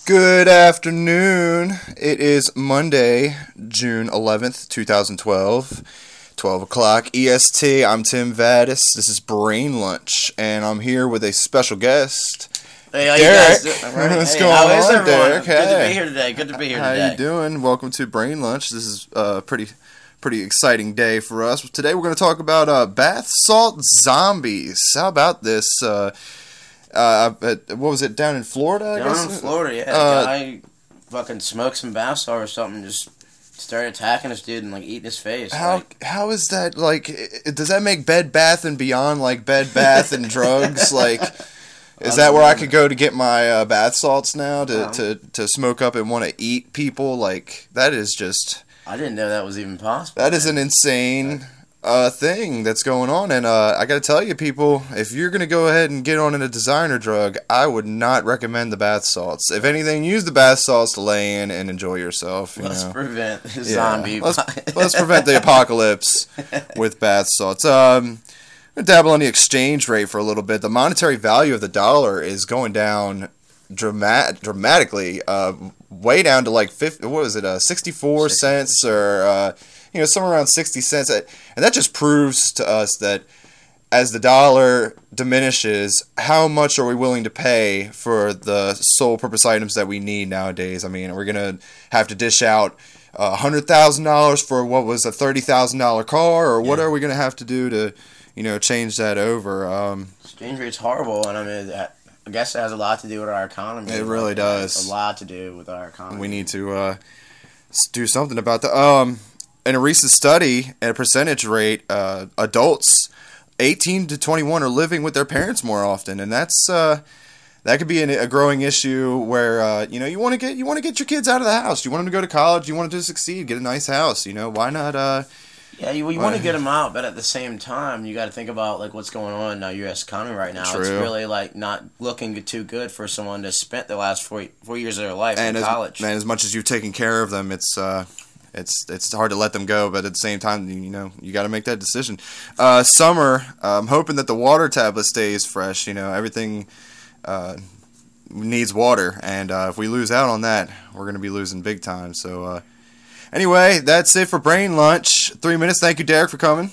Good afternoon. It is Monday, June 11th, 2012, 12 o'clock EST. I'm Tim Vaddis. This is Brain Lunch, and I'm here with a special guest, Hey, how Derek. you guys doing? Right. What's Hey, going how is on, everyone? Derek? Good to Hey. be here today. Good to be here How today. you doing? Welcome to Brain Lunch. This is a pretty exciting day for us. Today we're going to talk about bath salt zombies. How about this? What was it, down in Florida, I Down guess? in Florida, yeah, a guy fucking smoked some bath salt or something, just started attacking this dude and like eating his face. How is that, like, does that make Bed Bath and Beyond like Bed Bath and Drugs? Like, is that where I could go to get my bath salts now to smoke up and want to eat people? Like, that is just... I didn't know that was even possible. That is an insane thing that's going on, and I gotta tell you, people, if you're gonna go ahead and get on a designer drug, I would not recommend the bath salts. If anything, use the bath salts to lay in and enjoy yourself. Let's prevent the zombie. Let's prevent the apocalypse with bath salts. I'm gonna dabble on the exchange rate for a little bit. The monetary value of the dollar is going down dramatically, way down to like 64 cents or somewhere around 60 cents, and that just proves to us that as the dollar diminishes, how much are we willing to pay for the sole purpose items that we need nowadays? I mean, we're gonna have to dish out $100,000 for what was a $30,000 car, or what are we gonna have to do to change that over? Exchange rate's horrible, and I mean I guess it has a lot to do with our economy. It really does. A lot to do with our economy. We need to do something about that. In a recent study, at a percentage rate, adults 18 to 21 are living with their parents more often, and that could be a growing issue where you want to get your kids out of the house. You want them to go to college. You want them to succeed, get a nice house. Why not? Yeah, you want to get them out, but at the same time, you got to think about like what's going on in the U.S. economy right now. True. It's really like not looking too good for someone to spent the last 4 years of their life in college. And as much as you've taken care of them, it's hard to let them go. But at the same time, you got to make that decision. Summer, I'm hoping that the water tablet stays fresh. Everything needs water, and if we lose out on that, we're going to be losing big time. So. Anyway, that's it for Brain Lunch. 3 minutes. Thank you, Derek, for coming.